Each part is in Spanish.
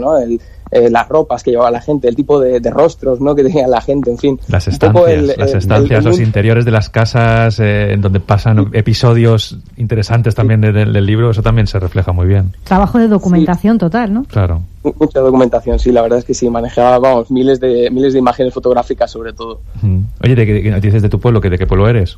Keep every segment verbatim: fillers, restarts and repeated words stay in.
¿no? El, eh, las ropas que llevaba la gente, el tipo de, de rostros, ¿no? que tenía la gente, en fin. Las estancias, el, las el, estancias el, el, los el, interiores de las casas, eh, en donde pasan episodios interesantes también de, de, del libro, eso también se refleja muy bien. Trabajo de documentación sí. total, ¿no? Claro. Mucha documentación, sí, la verdad es que sí, manejaba, vamos, miles de miles de imágenes fotográficas sobre todo. Mm. Oye, ¿de qué dices de tu pueblo? ¿De qué pueblo eres?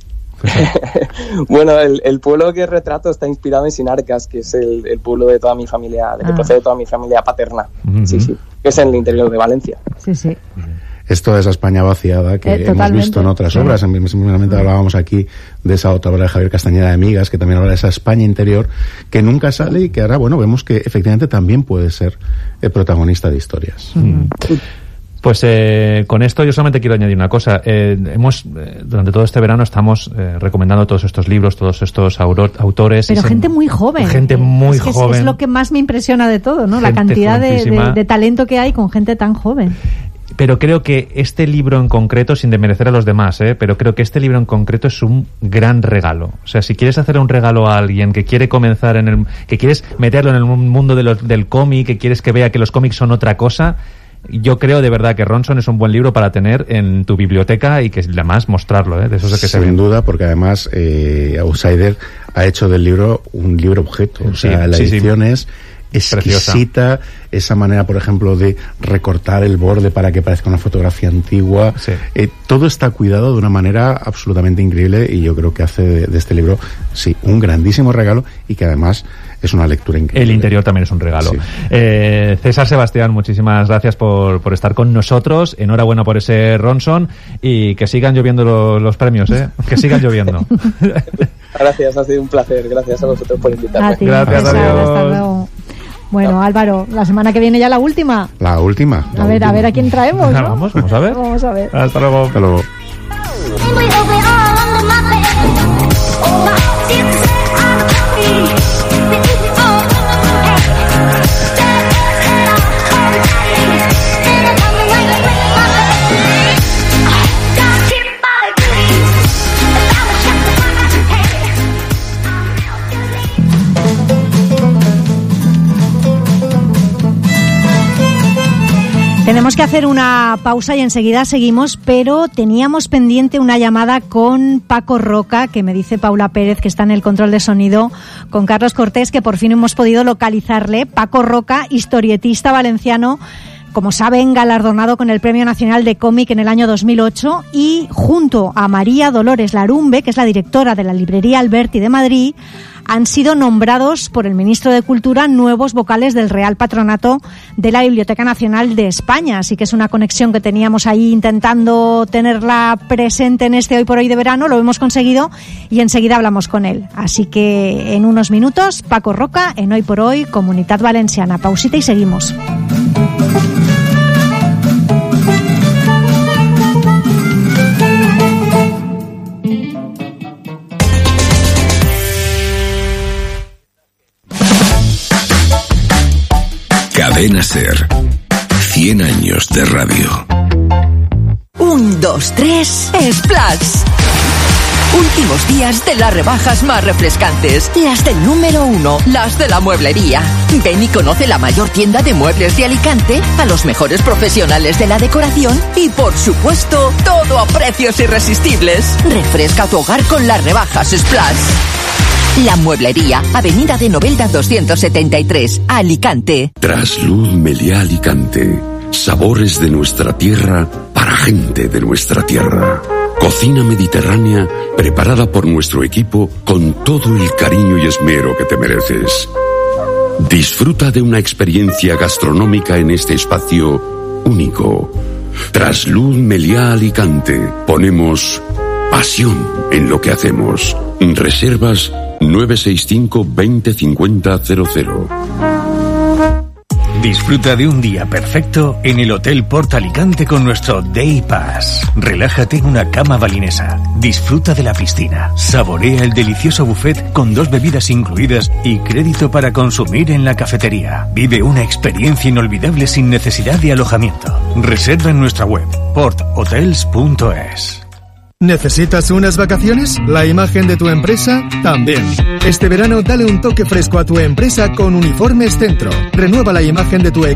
Bueno, el, el pueblo que retrato está inspirado en Sinarcas, que es el, el pueblo de toda mi familia, de que ah. procede toda mi familia paterna. Uh-huh. Sí, sí, que es en el interior de Valencia. Sí, sí. Es toda esa España vaciada que eh, hemos visto en otras obras. Sí. Simplemente hablábamos aquí de esa otra obra de Javier Castañeda de Migas, que también habla de esa España interior que nunca sale y que ahora, bueno, vemos que efectivamente también puede ser el protagonista de historias. Uh-huh. Pues eh, con esto yo solamente quiero añadir una cosa. Eh, hemos eh, durante todo este verano estamos eh, recomendando todos estos libros, todos estos auro- autores. Pero gente muy joven. Gente muy es que joven. Es, es lo que más me impresiona de todo, ¿no? Gente la cantidad de, de, de talento que hay con gente tan joven. Pero creo que este libro en concreto, sin desmerecer a los demás, ¿eh? pero creo que este libro en concreto es un gran regalo. O sea, si quieres hacer un regalo a alguien que quiere comenzar en el... que quieres meterlo en el mundo de los, del cómic, que quieres que vea que los cómics son otra cosa... Yo creo de verdad que Ronson es un buen libro para tener en tu biblioteca y que además mostrarlo, ¿eh? De eso es que se ve. Sin duda, porque además eh, Outsider ha hecho del libro un libro objeto. O sea, sí, la sí, edición sí. es exquisita, esa manera, por ejemplo, de recortar el borde para que parezca una fotografía antigua. Sí. Eh, todo está cuidado de una manera absolutamente increíble y yo creo que hace de, de este libro, sí, un grandísimo regalo y que además es una lectura increíble. El interior también es un regalo. Sí. Eh, César Sebastián, muchísimas gracias por, por estar con nosotros. Enhorabuena por ese Ronson y que sigan lloviendo los, los premios, ¿eh? Que sigan lloviendo. Gracias, ha sido un placer. Gracias a vosotros por invitarme. A ti, gracias, César, adiós. Hasta luego. Bueno, Álvaro, la semana que viene ya la última. La última. La a ver, última. a ver a quién traemos, ¿no? Vamos, vamos a ver. Vamos a ver. Hasta luego. Hasta luego. Tenemos que hacer una pausa y enseguida seguimos, pero teníamos pendiente una llamada con Paco Roca, que me dice Paula Pérez, que está en el control de sonido, con Carlos Cortés, que por fin hemos podido localizarle. Paco Roca, historietista valenciano, como saben, galardonado con el Premio Nacional de Cómic en el año dos mil ocho, y junto a María Dolores Larumbe, que es la directora de la librería Alberti de Madrid, han sido nombrados por el ministro de Cultura nuevos vocales del Real Patronato de la Biblioteca Nacional de España. Así que es una conexión que teníamos ahí intentando tenerla presente en este Hoy por Hoy de verano. Lo hemos conseguido y enseguida hablamos con él. Así que en unos minutos, Paco Roca en Hoy por Hoy, Comunitat Valenciana. Pausita y seguimos. Cadena SER. cien años de radio. Un, dos, tres, Splash. Últimos días de las rebajas más refrescantes. Las del número uno, las de la mueblería. Ven y conoce la mayor tienda de muebles de Alicante, a los mejores profesionales de la decoración y, por supuesto, todo a precios irresistibles. Refresca tu hogar con las rebajas Splash. La Mueblería, Avenida de Novelda doscientos setenta y tres, Alicante. Trasluz Meliá Alicante. Sabores de nuestra tierra para gente de nuestra tierra. Cocina mediterránea preparada por nuestro equipo con todo el cariño y esmero que te mereces. Disfruta de una experiencia gastronómica en este espacio único. Trasluz Meliá Alicante. Ponemos pasión en lo que hacemos. Reservas nueve seis cinco, veinte, cincuenta, cero cero. Disfruta de un día perfecto en el Hotel Port Alicante con nuestro Day Pass. Relájate en una cama balinesa. Disfruta de la piscina. Saborea el delicioso buffet con dos bebidas incluidas y crédito para consumir en la cafetería. Vive una experiencia inolvidable sin necesidad de alojamiento. Reserva en nuestra web port hotels punto es. ¿Necesitas unas vacaciones? ¿La imagen de tu empresa? También. Este verano dale un toque fresco a tu empresa con Uniformes Centro. Renueva la imagen de tu equipo